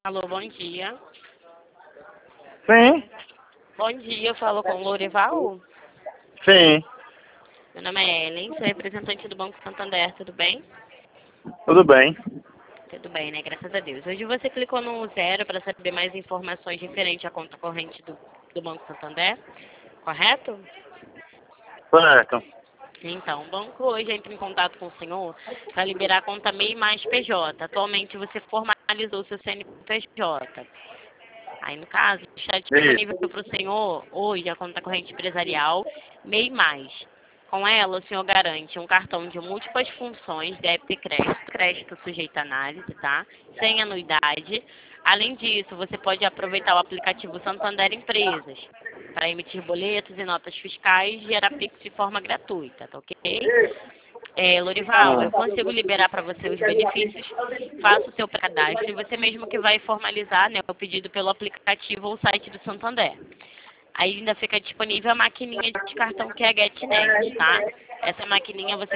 Alô, bom dia. Sim, Bom dia, eu falo com o Lourival. sim, Meu nome é Ellen, sou representante do Banco Santander, tudo bem? tudo bem. Tudo bem, né? Graças a Deus. Hoje você clicou no 0 para saber mais informações referente à conta corrente do Banco Santander, correto? Certo. Então, o banco hoje entra em contato com o senhor para liberar a conta MEI mais PJ. Atualmente você formalizou seu CNPJ. Aí, no caso, está disponível Isso. para o senhor hoje a conta corrente empresarial MEI mais. Com ela, o senhor garante um cartão de múltiplas funções, débito e crédito, crédito sujeito à análise, tá? Sem anuidade. Além disso, você pode aproveitar o aplicativo Santander Empresas para emitir boletos e notas fiscais e gerar Pix de forma gratuita, tá ok? Lorival, eu consigo liberar para você os benefícios, faça o seu cadastro e você mesmo que vai formalizar, né, o pedido pelo aplicativo ou site do Santander. Aí ainda fica disponível a maquininha de cartão que é a GetNet, tá? Essa maquininha você